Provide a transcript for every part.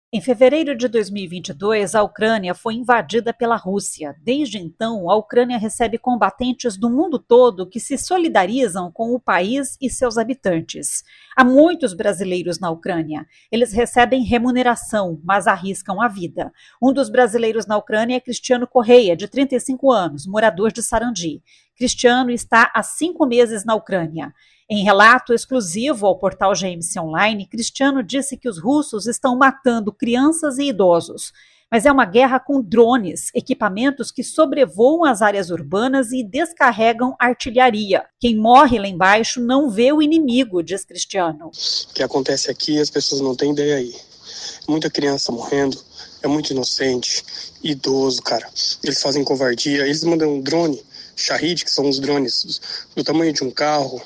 Em fevereiro de 2022, a Ucrânia foi invadida pela Rússia. Desde então, a Ucrânia recebe combatentes do mundo todo que se solidarizam com o país e seus habitantes. Há muitos brasileiros na Ucrânia. Eles recebem remuneração, mas arriscam a vida. Um dos brasileiros na Ucrânia é Cristiano Correia, de 35 anos, morador de Sarandi. Cristiano está há 5 meses na Ucrânia. Em relato exclusivo ao portal GMC Online, Cristiano disse que os russos estão matando crianças e idosos. Mas é uma guerra com drones, equipamentos que sobrevoam as áreas urbanas e descarregam artilharia. Quem morre lá embaixo não vê o inimigo, diz Cristiano. O que acontece aqui, as pessoas não têm ideia aí. Muita criança morrendo, é muito inocente, idoso, cara. Eles fazem covardia, eles mandam um drone, Shahid, que são os drones do tamanho de um carro,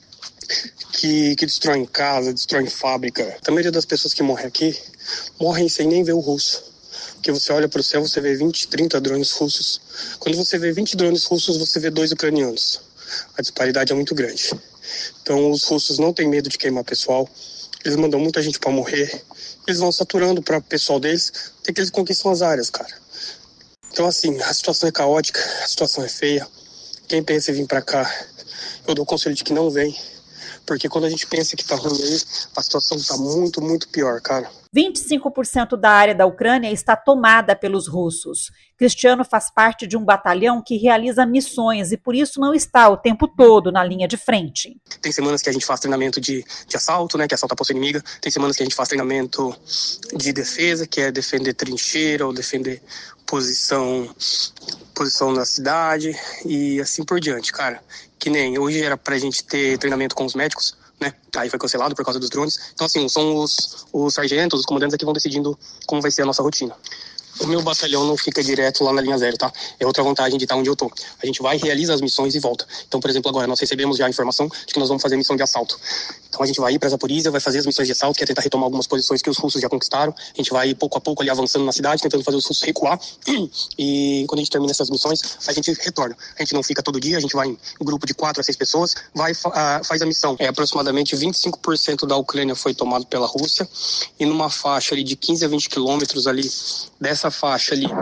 que destroem casa, destroem fábrica. A maioria das pessoas que morrem aqui, morrem sem nem ver o russo. Porque você olha para o céu, você vê 20, 30 drones russos. Quando você vê 20 drones russos, você vê 2 ucranianos. A disparidade é muito grande. Então os russos não têm medo de queimar pessoal. Eles mandam muita gente para morrer. Eles vão saturando para o pessoal deles, até que eles conquistam as áreas, cara. Então assim, a situação é caótica, a situação é feia. Quem pensa em vir para cá, eu dou o conselho de que não vem. Porque quando a gente pensa que tá ruim aí, a situação tá muito, muito pior, cara. 25% da área da Ucrânia está tomada pelos russos. Cristiano faz parte de um batalhão que realiza missões e por isso não está o tempo todo na linha de frente. Tem semanas que a gente faz treinamento de assalto, né, que é assaltar a posse inimiga. Tem semanas que a gente faz treinamento de defesa, que é defender trincheira ou defender posição na cidade e assim por diante, cara. Que nem hoje era pra gente ter treinamento com os médicos, né? Aí foi cancelado por causa dos drones. Então, assim, são os sargentos, os comandantes que vão decidindo como vai ser a nossa rotina. O meu batalhão não fica direto lá na linha zero, tá? É outra vantagem de estar onde eu tô. A gente vai, realiza as missões e volta. Então, por exemplo, agora nós recebemos já a informação de que nós vamos fazer missão de assalto. Então a gente vai ir para Zaporizhia, vai fazer as missões de assalto, que é tentar retomar algumas posições que os russos já conquistaram. A gente vai pouco a pouco ali avançando na cidade, tentando fazer os russos recuar. E quando a gente termina essas missões, a gente retorna. A gente não fica todo dia, a gente vai em um grupo de 4 a 6 pessoas, faz a missão. Aproximadamente 25% da Ucrânia foi tomado pela Rússia e numa faixa ali de 15 a 20 quilômetros ali dessa faixa ali,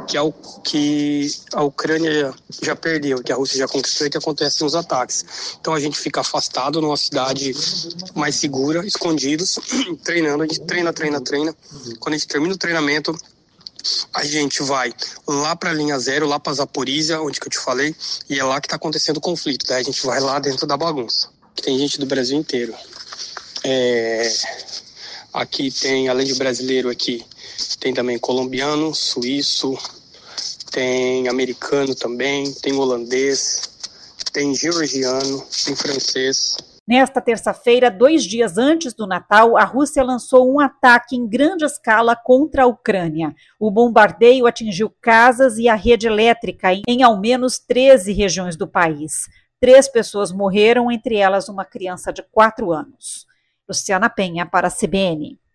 que a Ucrânia já perdeu, que a Rússia já conquistou, e que acontecem os ataques. Então a gente fica afastado numa cidade mais segura, escondidos, treinando, a gente treina. Quando a gente termina o treinamento, a gente vai lá para a linha zero, lá para Zaporizia, onde que eu te falei, e é lá que está acontecendo o conflito, daí a gente vai lá dentro da bagunça. Tem gente do Brasil inteiro. Aqui tem, além de brasileiro aqui, tem também colombiano, suíço, tem americano também, tem holandês, tem georgiano, tem francês. Nesta terça-feira, 2 dias antes do Natal, a Rússia lançou um ataque em grande escala contra a Ucrânia. O bombardeio atingiu casas e a rede elétrica em ao menos 13 regiões do país. 3 pessoas morreram, entre elas uma criança de 4 anos. Luciana Penha, para a CBN.